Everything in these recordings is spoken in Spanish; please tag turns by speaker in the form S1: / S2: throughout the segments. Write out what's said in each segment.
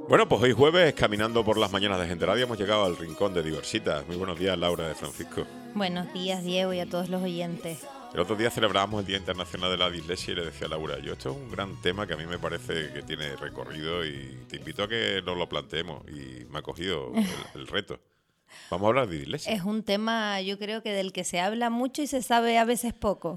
S1: Bueno, pues hoy jueves, caminando por las mañanas de Gente Radio, hemos llegado al rincón de Diversitas. Muy buenos días, Laura de Francisco.
S2: Buenos días, Diego, y a todos los oyentes.
S1: El otro día celebrábamos el Día Internacional de la Dislexia y le decía a Laura, esto es un gran tema que a mí me parece que tiene recorrido y te invito a que nos lo planteemos. Y me ha cogido el reto. Vamos a hablar de dislexia.
S2: Es un tema, yo creo que del que se habla mucho y se sabe a veces poco.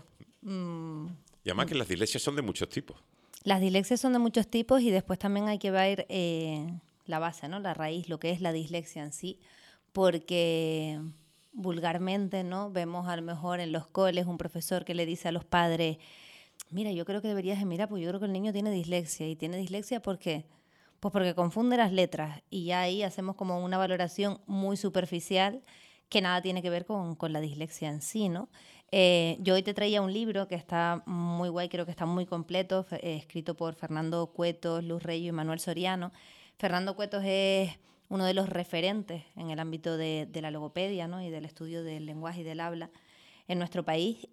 S1: Y además que las dislexias son de muchos tipos.
S2: Las dislexias son de muchos tipos y después también hay que ver la base, ¿no? La raíz, lo que es la dislexia en sí, porque vulgarmente, ¿no? Vemos a lo mejor en los coles un profesor que le dice a los padres, mira, yo creo que deberías de mirar, porque yo creo que el niño tiene dislexia. ¿Y tiene dislexia por qué? Pues porque confunde las letras y ya ahí hacemos como una valoración muy superficial que nada tiene que ver con la dislexia en sí, ¿no? Yo hoy te traía un libro que está muy guay, creo que está muy completo, escrito por Fernando Cuetos, Luz Reyo y Manuel Soriano. Fernando Cuetos es uno de los referentes en el ámbito de la logopedia, ¿no? Y del estudio del lenguaje y del habla en nuestro país.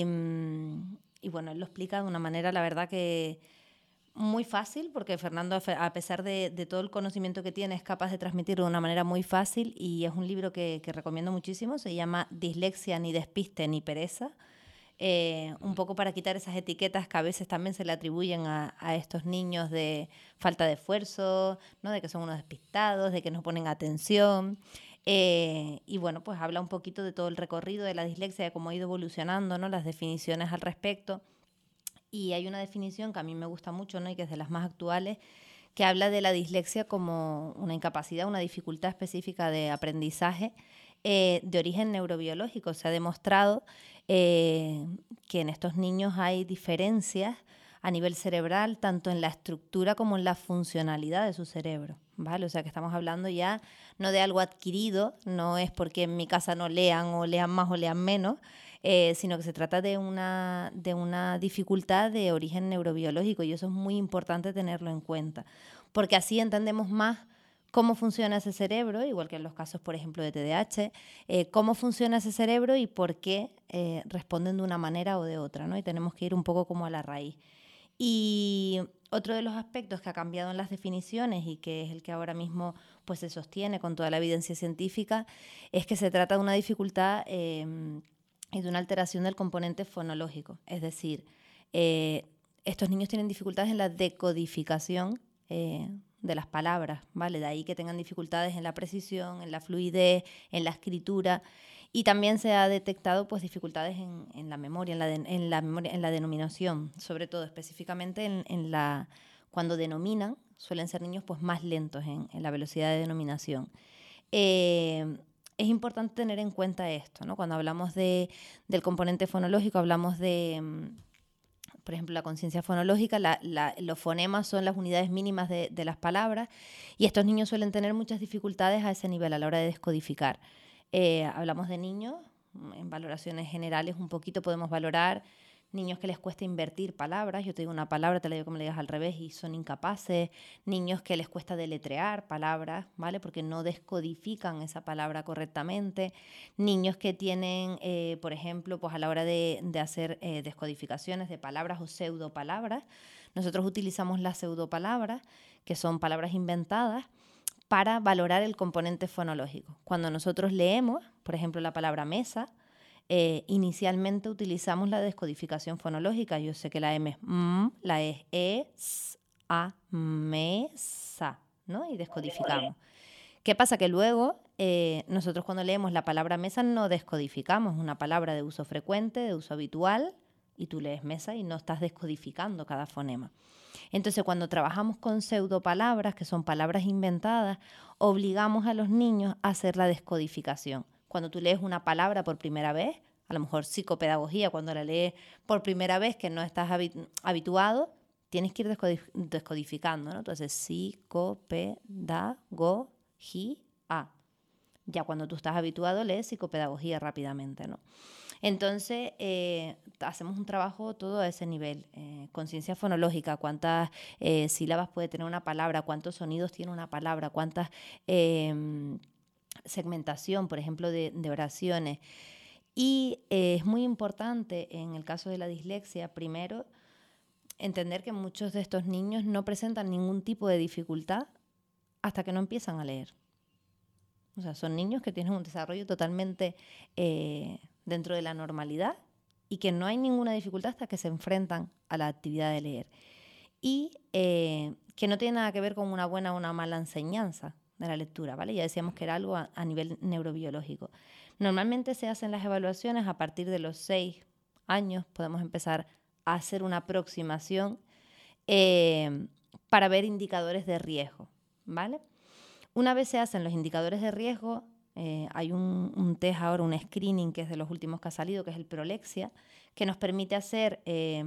S2: Y bueno, él lo explica de una manera, la verdad, que muy fácil, porque Fernando, a pesar de todo el conocimiento que tiene, es capaz de transmitirlo de una manera muy fácil, y es un libro que recomiendo muchísimo. Se llama Dislexia, ni despiste ni pereza. Un poco para quitar esas etiquetas que a veces también se le atribuyen a estos niños de falta de esfuerzo, ¿no? De que son unos despistados, de que no ponen atención. Y bueno, pues habla un poquito de todo el recorrido de la dislexia, de cómo ha ido evolucionando, ¿no? Las definiciones al respecto. Y hay una definición que a mí me gusta mucho, ¿no? Y que es de las más actuales, que habla de la dislexia como una incapacidad, una dificultad específica de aprendizaje de origen neurobiológico. Se ha demostrado que en estos niños hay diferencias a nivel cerebral, tanto en la estructura como en la funcionalidad de su cerebro, ¿vale? O sea, que estamos hablando ya no de algo adquirido, no es porque en mi casa no lean o lean más o lean menos, sino que se trata de una dificultad de origen neurobiológico, y eso es muy importante tenerlo en cuenta, porque así entendemos más cómo funciona ese cerebro, igual que en los casos, por ejemplo, de TDAH, cómo funciona ese cerebro y por qué responden de una manera o de otra, ¿no? Y tenemos que ir un poco como a la raíz. Y otro de los aspectos que ha cambiado en las definiciones, y que es el que ahora mismo pues se sostiene con toda la evidencia científica, es que se trata de una dificultad y de una alteración del componente fonológico. Es decir, estos niños tienen dificultades en la decodificación de las palabras, ¿vale? De ahí que tengan dificultades en la precisión, en la fluidez, en la escritura. Y también se ha detectado pues dificultades en la memoria, en la denominación, sobre todo específicamente cuando denominan, suelen ser niños pues más lentos en la velocidad de denominación. Es importante tener en cuenta esto, ¿no? Cuando hablamos del componente fonológico, hablamos de, por ejemplo, la conciencia fonológica. Los fonemas son las unidades mínimas de las palabras, y estos niños suelen tener muchas dificultades a ese nivel a la hora de descodificar. Hablamos de niños, en valoraciones generales un poquito podemos valorar niños que les cuesta invertir palabras. Yo te digo una palabra, te la digo como le digas al revés y son incapaces. Niños que les cuesta deletrear palabras, ¿vale? Porque no descodifican esa palabra correctamente. Niños que tienen, por ejemplo, pues a la hora de hacer descodificaciones de palabras o pseudopalabras, nosotros utilizamos las pseudopalabras, que son palabras inventadas, para valorar el componente fonológico. Cuando nosotros leemos, por ejemplo, la palabra mesa, inicialmente utilizamos la descodificación fonológica. Yo sé que la M es M, la E es S, A, mesa, ¿no? Y descodificamos. ¿Qué pasa? Que luego nosotros cuando leemos la palabra mesa no descodificamos, una palabra de uso frecuente, de uso habitual, y tú lees mesa y no estás descodificando cada fonema. Entonces, cuando trabajamos con pseudopalabras, que son palabras inventadas, obligamos a los niños a hacer la descodificación. Cuando tú lees una palabra por primera vez, a lo mejor psicopedagogía, cuando la lees por primera vez que no estás habituado, tienes que ir descodificando, ¿no? Entonces, psicopedagogía. Ya cuando tú estás habituado, lees psicopedagogía rápidamente, ¿no? Entonces, hacemos un trabajo todo a ese nivel. Conciencia fonológica, cuántas sílabas puede tener una palabra, cuántos sonidos tiene una palabra, cuántas segmentación, por ejemplo, de oraciones. Y es muy importante en el caso de la dislexia, primero, entender que muchos de estos niños no presentan ningún tipo de dificultad hasta que no empiezan a leer. O sea, son niños que tienen un desarrollo totalmente dentro de la normalidad y que no hay ninguna dificultad hasta que se enfrentan a la actividad de leer. Y que no tiene nada que ver con una buena o una mala enseñanza de la lectura, ¿vale? Ya decíamos que era algo a nivel neurobiológico. Normalmente se hacen las evaluaciones a partir de los 6 años, podemos empezar a hacer una aproximación para ver indicadores de riesgo, ¿vale? Una vez se hacen los indicadores de riesgo, hay un test ahora, un screening que es de los últimos que ha salido, que es el Prolexia, que nos permite hacer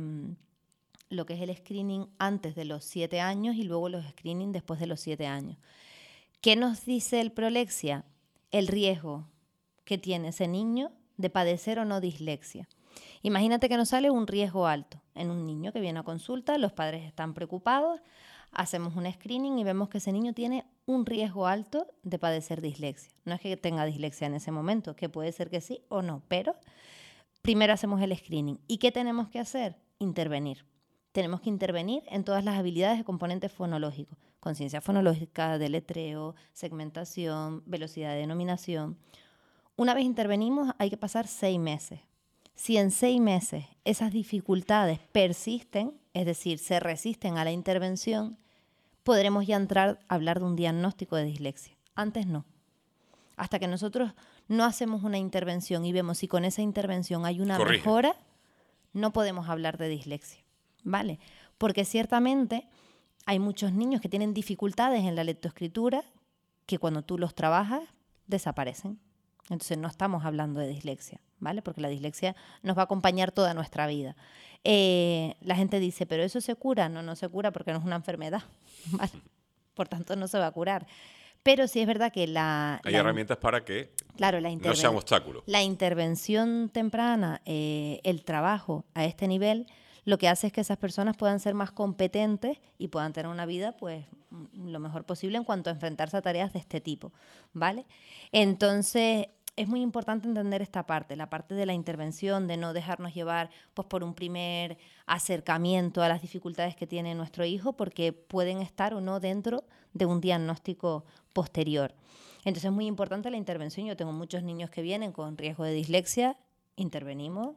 S2: lo que es el screening antes de los 7 años y luego los screening después de los 7 años. ¿Qué nos dice el Prolexia? El riesgo que tiene ese niño de padecer o no dislexia. Imagínate que nos sale un riesgo alto en un niño que viene a consulta, los padres están preocupados, hacemos un screening y vemos que ese niño tiene un riesgo alto de padecer dislexia. No es que tenga dislexia en ese momento, que puede ser que sí o no, pero primero hacemos el screening. ¿Y qué tenemos que hacer? Intervenir. Tenemos que intervenir en todas las habilidades de componentes fonológicos, conciencia fonológica, deletreo, segmentación, velocidad de denominación. Una vez intervenimos hay que pasar 6 meses. Si en 6 meses esas dificultades persisten, es decir, se resisten a la intervención, podremos ya entrar a hablar de un diagnóstico de dislexia. Antes no. Hasta que nosotros no hacemos una intervención y vemos si con esa intervención hay una mejora, no podemos hablar de dislexia. ¿Vale? Porque ciertamente hay muchos niños que tienen dificultades en la lectoescritura que cuando tú los trabajas desaparecen. Entonces no estamos hablando de dislexia, ¿vale? Porque la dislexia nos va a acompañar toda nuestra vida. La gente dice, ¿pero eso se cura? No, no se cura porque no es una enfermedad, ¿vale? Por tanto no se va a curar. Pero sí es verdad que
S1: hay herramientas para que no sea un obstáculo.
S2: La intervención temprana, el trabajo a este nivel, lo que hace es que esas personas puedan ser más competentes y puedan tener una vida pues lo mejor posible en cuanto a enfrentarse a tareas de este tipo, ¿vale? Entonces, es muy importante entender esta parte, la parte de la intervención, de no dejarnos llevar pues, por un primer acercamiento a las dificultades que tiene nuestro hijo, porque pueden estar o no dentro de un diagnóstico posterior. Entonces, es muy importante la intervención. Yo tengo muchos niños que vienen con riesgo de dislexia, intervenimos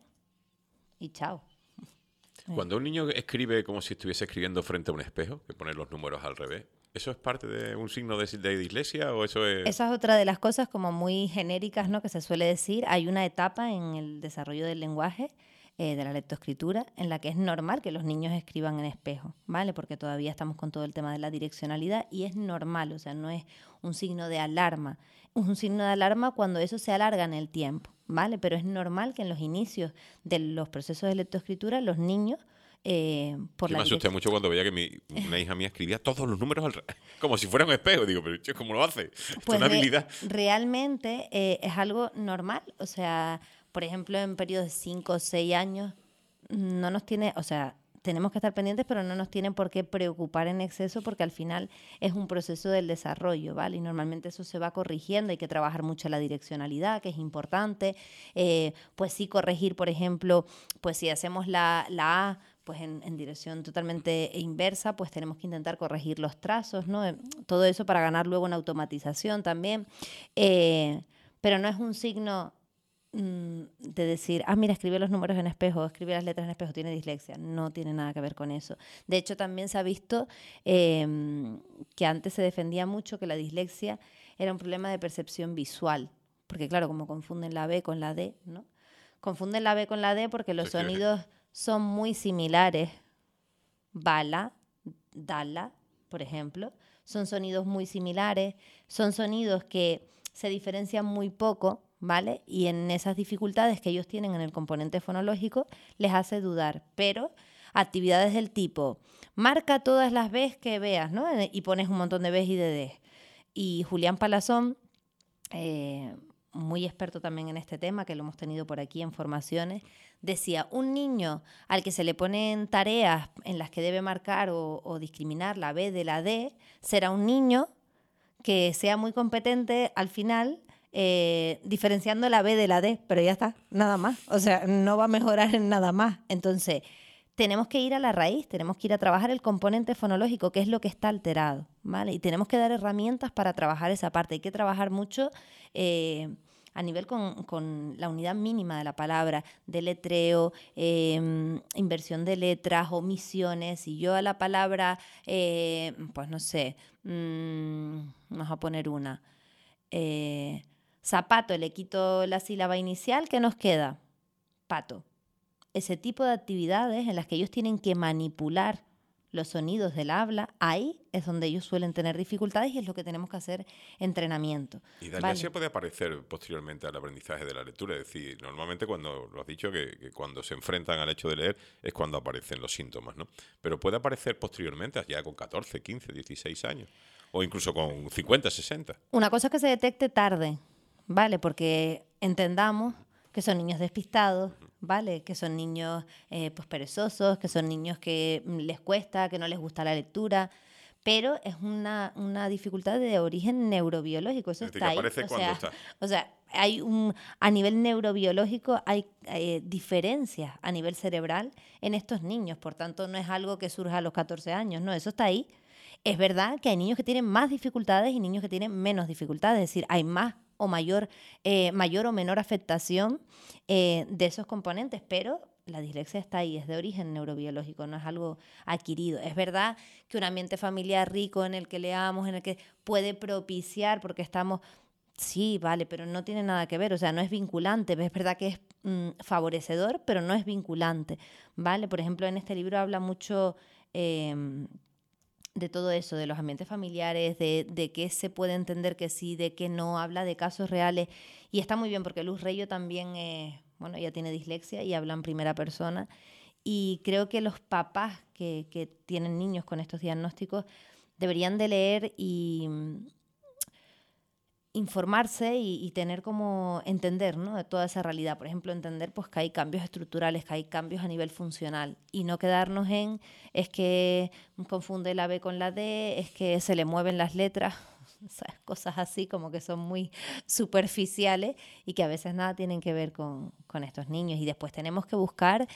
S2: y chao.
S1: Cuando un niño escribe como si estuviese escribiendo frente a un espejo, que pone los números al revés, ¿eso es parte de un signo de dislexia o eso es...?
S2: Esa es otra de las cosas como muy genéricas, ¿no? Que se suele decir. Hay una etapa en el desarrollo del lenguaje, de la lectoescritura, en la que es normal que los niños escriban en espejo, ¿vale? Porque todavía estamos con todo el tema de la direccionalidad y es normal, o sea, no es un signo de alarma. Es un signo de alarma cuando eso se alarga en el tiempo, ¿vale? Pero es normal que en los inicios de los procesos de lectoescritura los niños...
S1: Yo me asusté mucho cuando veía que una hija mía escribía todos los números como si fuera un espejo. Digo, pero ¿cómo lo hace?
S2: Pues
S1: es una habilidad.
S2: Realmente es algo normal. O sea, por ejemplo, en periodos de 5 o 6 años no nos tiene... O sea, tenemos que estar pendientes, pero no nos tienen por qué preocupar en exceso porque al final es un proceso del desarrollo, ¿vale? Y normalmente eso se va corrigiendo, hay que trabajar mucho la direccionalidad, que es importante. Pues sí, corregir, por ejemplo, pues si hacemos la A, pues en dirección totalmente inversa, pues tenemos que intentar corregir los trazos, ¿no? Todo eso para ganar luego en automatización también. Pero no es un signo... de decir, mira, escribe los números en espejo, escribe las letras en espejo, tiene dislexia. No tiene nada que ver con eso. De hecho, también se ha visto que antes se defendía mucho que la dislexia era un problema de percepción visual. Porque claro, como confunden la B con la D, ¿no? Confunden la B con la D porque los sonidos son muy similares. Bala, dala, por ejemplo, son sonidos muy similares, son sonidos que se diferencian muy poco, ¿vale? Y en esas dificultades que ellos tienen en el componente fonológico les hace dudar. Pero actividades del tipo, marca todas las Bs que veas, ¿no? Y pones un montón de Bs y de Ds. Y Julián Palazón, muy experto también en este tema, que lo hemos tenido por aquí en formaciones, decía, un niño al que se le ponen tareas en las que debe marcar o discriminar la B de la D, será un niño que sea muy competente al final diferenciando la B de la D, pero ya está, nada más. O sea, no va a mejorar en nada más. Entonces, tenemos que ir a la raíz, tenemos que ir a trabajar el componente fonológico, que es lo que está alterado, ¿vale? Y tenemos que dar herramientas para trabajar esa parte. Hay que trabajar mucho a nivel con la unidad mínima de la palabra, deletreo, inversión de letras, omisiones. Si yo a la palabra, pues no sé, vamos a poner una, zapato, le quito la sílaba inicial, ¿qué nos queda? Pato. Ese tipo de actividades en las que ellos tienen que manipular los sonidos del habla, ahí es donde ellos suelen tener dificultades y es lo que tenemos que hacer entrenamiento.
S1: Y la dislexia puede aparecer posteriormente al aprendizaje de la lectura. Es decir, normalmente cuando lo has dicho, que cuando se enfrentan al hecho de leer es cuando aparecen los síntomas, ¿no? Pero puede aparecer posteriormente, ya con 14, 15, 16 años, o incluso con 50, 60.
S2: Una cosa es que se detecte tarde, ¿vale? Porque entendamos que son niños despistados, ¿vale? Que son niños pues perezosos, que son niños que les cuesta, que no les gusta la lectura, pero es una dificultad de origen neurobiológico, eso
S1: Es decir,
S2: está
S1: que
S2: ahí.
S1: aparece cuando está.
S2: O sea, a nivel neurobiológico hay diferencias a nivel cerebral en estos niños, por tanto no es algo que surja a los 14 años, no, eso está ahí. Es verdad que hay niños que tienen más dificultades y niños que tienen menos dificultades, es decir, hay más o mayor o menor afectación de esos componentes, pero la dislexia está ahí, es de origen neurobiológico, no es algo adquirido. Es verdad que un ambiente familiar rico en el que leamos, en el que puede propiciar, porque estamos, sí, vale, pero no tiene nada que ver, o sea, no es vinculante, es verdad que es favorecedor, pero no es vinculante, ¿vale? Por ejemplo, en este libro habla mucho de todo eso, de los ambientes familiares, de qué se puede entender que sí, de qué no, habla de casos reales. Y está muy bien porque Luz Reyo también, bueno, ella tiene dislexia y habla en primera persona. Y creo que los papás que tienen niños con estos diagnósticos deberían de leer y informarse y tener como entender, ¿no?, de toda esa realidad. Por ejemplo, entender pues que hay cambios estructurales, que hay cambios a nivel funcional y no quedarnos en es que confunde la B con la D, es que se le mueven las letras, ¿sabes? Cosas así como que son muy superficiales y que a veces nada tienen que ver con estos niños. Y después tenemos que buscar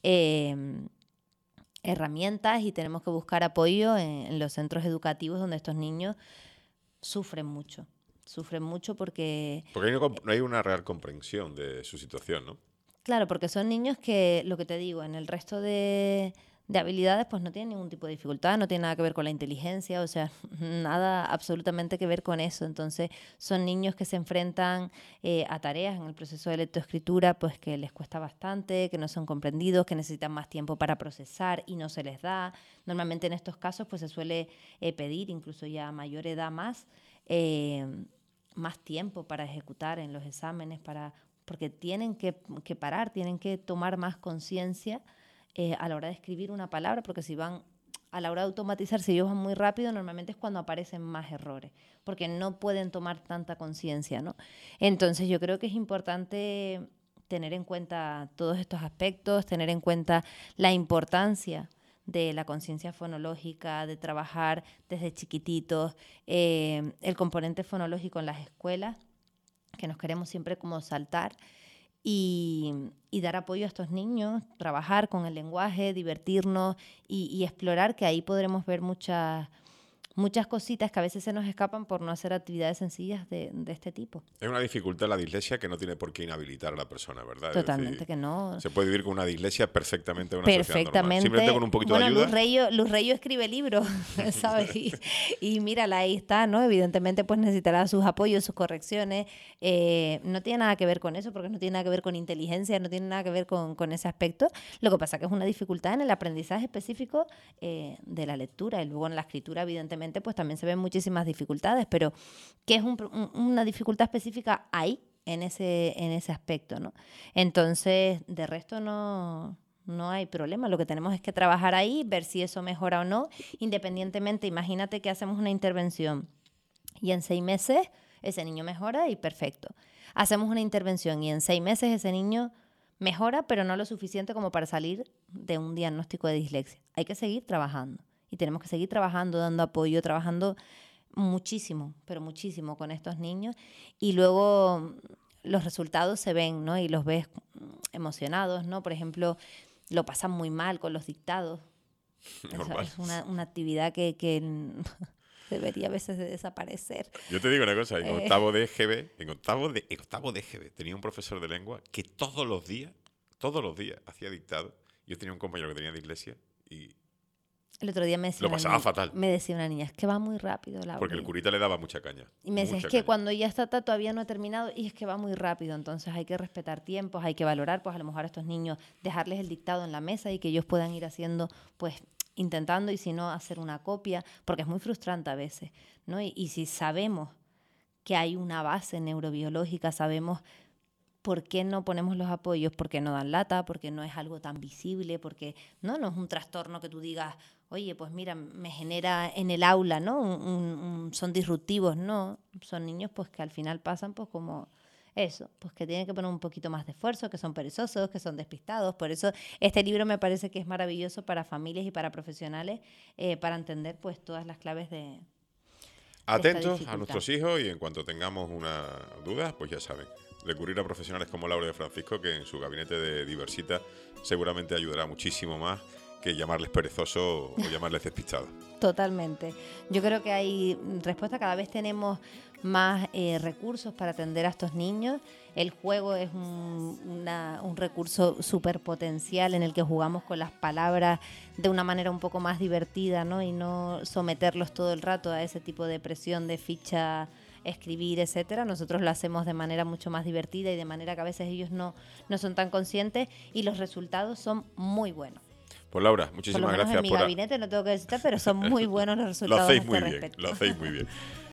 S2: herramientas y tenemos que buscar apoyo en los centros educativos donde estos niños sufren mucho. Sufren mucho porque...
S1: Porque no hay una real comprensión de su situación, ¿no?
S2: Claro, porque son niños que, lo que te digo, en el resto de habilidades pues no tienen ningún tipo de dificultad, no tiene nada que ver con la inteligencia, o sea, nada absolutamente que ver con eso. Entonces son niños que se enfrentan a tareas en el proceso de lectoescritura pues que les cuesta bastante, que no son comprendidos, que necesitan más tiempo para procesar y no se les da. Normalmente en estos casos pues se suele pedir, incluso ya a mayor edad más tiempo para ejecutar en los exámenes, porque tienen que parar, tienen que tomar más conciencia a la hora de escribir una palabra, porque si van a la hora de automatizar, si ellos van muy rápido, normalmente es cuando aparecen más errores, porque no pueden tomar tanta conciencia, ¿no? Entonces yo creo que es importante tener en cuenta todos estos aspectos, tener en cuenta la importancia de la conciencia fonológica, de trabajar desde chiquititos, el componente fonológico en las escuelas, que nos queremos siempre como saltar, y dar apoyo a estos niños, trabajar con el lenguaje, divertirnos y explorar, que ahí podremos ver muchas cositas que a veces se nos escapan por no hacer actividades sencillas de este tipo.
S1: Es una dificultad la dislexia que no tiene por qué inhabilitar a la persona, ¿verdad?
S2: Totalmente,
S1: es decir,
S2: que no.
S1: se puede vivir con una dislexia perfectamente en una sociedad normal.
S2: Perfectamente.
S1: Simplemente con un poquito de ayuda.
S2: Luz Reyo escribe libros, ¿sabes? Y mírala, ahí está, ¿no? Evidentemente pues necesitará sus apoyos, sus correcciones. No tiene nada que ver con eso, porque no tiene nada que ver con inteligencia, no tiene nada que ver con ese aspecto. Lo que pasa que es una dificultad en el aprendizaje específico de la lectura, y luego en la escritura, evidentemente, pues también se ven muchísimas dificultades, pero que es una dificultad específica ahí, en ese aspecto, ¿no? Entonces, de resto no hay problema. Lo que tenemos es que trabajar ahí, ver si eso mejora o no, independientemente. Imagínate que hacemos una intervención y en 6 meses ese niño mejora y perfecto. Hacemos una intervención y en 6 meses ese niño mejora, pero no lo suficiente como para salir de un diagnóstico de dislexia. Hay que seguir trabajando y tenemos que seguir trabajando, dando apoyo, trabajando muchísimo, pero muchísimo con estos niños, y luego los resultados se ven, ¿no? Y los ves emocionados, ¿no? Por ejemplo, lo pasan muy mal con los dictados.
S1: Normal.
S2: Es una actividad que debería a veces de desaparecer.
S1: Yo te digo una cosa, en octavo de EGB tenía un profesor de lengua que todos los días hacía dictado. Yo tenía un compañero que tenía dislexia y
S2: El otro día me decía
S1: lo pasaba fatal.
S2: Me decía una niña, es que va muy rápido, Laura.
S1: Porque el curita le daba mucha caña.
S2: Y me decía, es que cuando ya está todavía no ha terminado y es que va muy rápido, entonces hay que respetar tiempos, hay que valorar, pues a lo mejor a estos niños dejarles el dictado en la mesa y que ellos puedan ir haciendo, pues intentando y si no hacer una copia, porque es muy frustrante a veces, ¿no? Y si sabemos que hay una base neurobiológica, sabemos por qué no ponemos los apoyos, por qué no dan lata, porque no es algo tan visible, porque no es un trastorno que tú digas, oye, pues mira, me genera en el aula, ¿no? Son disruptivos, no, son niños pues que al final pasan pues como eso, pues que tienen que poner un poquito más de esfuerzo, que son perezosos, que son despistados. Por eso este libro me parece que es maravilloso para familias y para profesionales, para entender pues todas las claves de
S1: Atentos a nuestros hijos y en cuanto tengamos una duda, pues ya saben, recurrir a profesionales como Laura de Francisco, que en su gabinete de Diversita seguramente ayudará muchísimo más que llamarles perezosos o llamarles despistados.
S2: Totalmente. Yo creo que hay respuesta, cada vez tenemos más recursos para atender a estos niños. El juego es un recurso súper potencial en el que jugamos con las palabras de una manera un poco más divertida, ¿no? Y no someterlos todo el rato a ese tipo de presión de ficha, escribir, etcétera. Nosotros lo hacemos de manera mucho más divertida y de manera que a veces ellos no son tan conscientes y los resultados son muy buenos.
S1: Pues Laura, muchísimas gracias
S2: por... En mi gabinete no tengo que decirte, pero son muy buenos los resultados.
S1: Lo hacéis muy bien, lo hacéis muy bien.